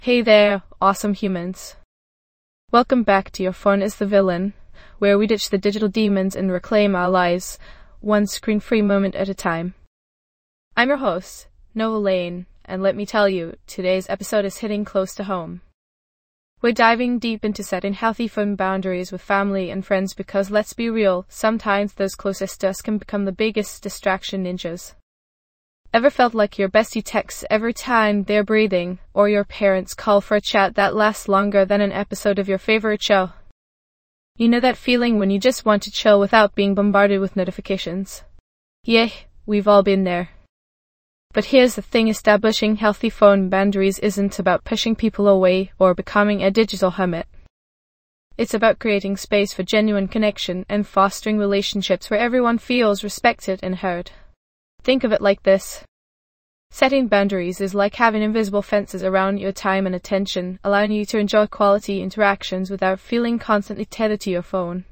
Hey there, awesome humans. Welcome back to Your Phone is the Villain, where we ditch the digital demons and reclaim our lives, one screen-free moment at a time. I'm your host, Noah Lane, and let me tell you, today's episode is hitting close to home. We're diving deep into setting healthy phone boundaries with family and friends because, let's be real, sometimes those closest to us can become the biggest distraction ninjas. Ever felt like your bestie texts every time they're breathing, or your parents call for a chat that lasts longer than an episode of your favorite show? You know that feeling when you just want to chill without being bombarded with notifications? Yeah, we've all been there. But here's the thing, establishing healthy phone boundaries isn't about pushing people away or becoming a digital hermit. It's about creating space for genuine connection and fostering relationships where everyone feels respected and heard. Think of it like this. Setting boundaries is like having invisible fences around your time and attention, allowing you to enjoy quality interactions without feeling constantly tethered to your phone.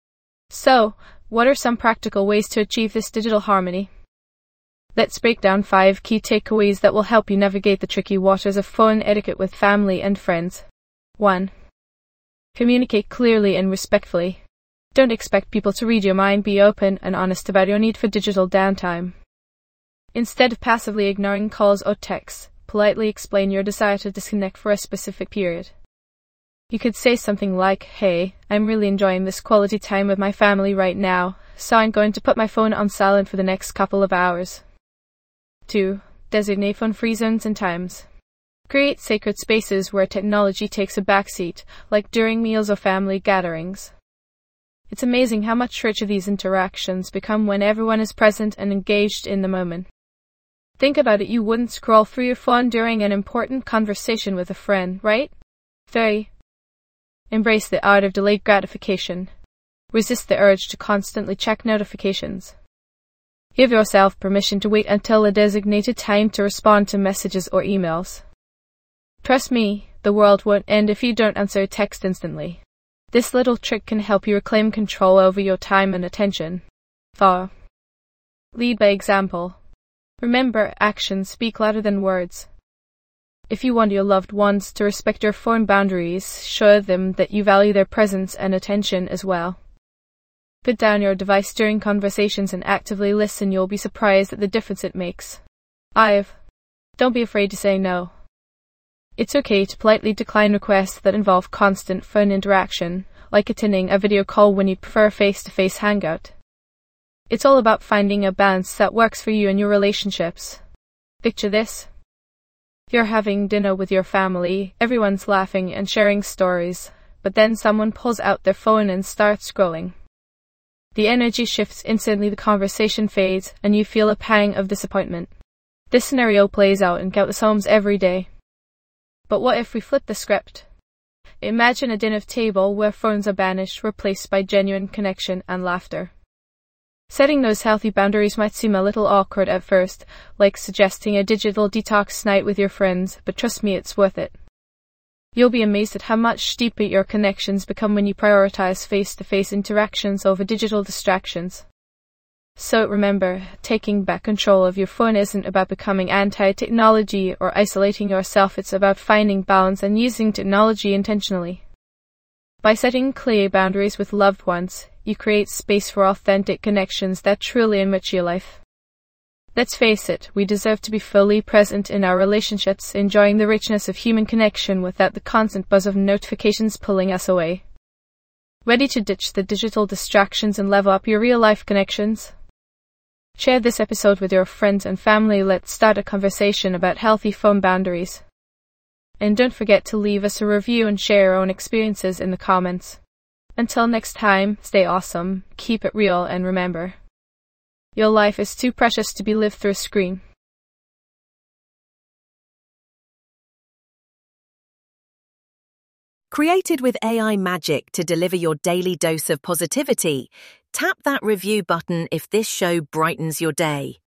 So, what are some practical ways to achieve this digital harmony? Let's break down 5 key takeaways that will help you navigate the tricky waters of phone etiquette with family and friends. 1. Communicate clearly and respectfully. Don't expect people to read your mind. Be open and honest about your need for digital downtime. Instead of passively ignoring calls or texts, politely explain your desire to disconnect for a specific period. You could say something like, "Hey, I'm really enjoying this quality time with my family right now, so I'm going to put my phone on silent for the next couple of hours." 2. Designate phone-free zones and times. Create sacred spaces where technology takes a backseat, like during meals or family gatherings. It's amazing how much richer these interactions become when everyone is present and engaged in the moment. Think about it, you wouldn't scroll through your phone during an important conversation with a friend, right? 3. Embrace the art of delayed gratification. Resist the urge to constantly check notifications. Give yourself permission to wait until a designated time to respond to messages or emails. Trust me, the world won't end if you don't answer a text instantly. This little trick can help you reclaim control over your time and attention. 4. Lead by example. Remember, actions speak louder than words. If you want your loved ones to respect your phone boundaries, show them that you value their presence and attention as well. Put down your device during conversations and actively listen. You'll be surprised at the difference it makes. 5. Don't be afraid to say no. It's okay to politely decline requests that involve constant phone interaction, like attending a video call when you prefer a face-to-face hangout. It's all about finding a balance that works for you and your relationships. Picture this. You're having dinner with your family, everyone's laughing and sharing stories, but then someone pulls out their phone and starts scrolling. The energy shifts instantly, the conversation fades, and you feel a pang of disappointment. This scenario plays out in countless homes every day. But what if we flip the script? Imagine a dinner table where phones are banished, replaced by genuine connection and laughter. Setting those healthy boundaries might seem a little awkward at first, like suggesting a digital detox night with your friends, but trust me, it's worth it. You'll be amazed at how much deeper your connections become when you prioritize face-to-face interactions over digital distractions. So remember, taking back control of your phone isn't about becoming anti-technology or isolating yourself. It's about finding balance and using technology intentionally. By setting clear boundaries with loved ones, you create space for authentic connections that truly enrich your life. Let's face it, we deserve to be fully present in our relationships, enjoying the richness of human connection without the constant buzz of notifications pulling us away. Ready to ditch the digital distractions and level up your real-life connections? Share this episode with your friends and family. Let's start a conversation about healthy phone boundaries. And don't forget to leave us a review and share your own experiences in the comments. Until next time, stay awesome, keep it real, and remember, your life is too precious to be lived through a screen. Created with AI magic to deliver your daily dose of positivity, tap that review button if this show brightens your day.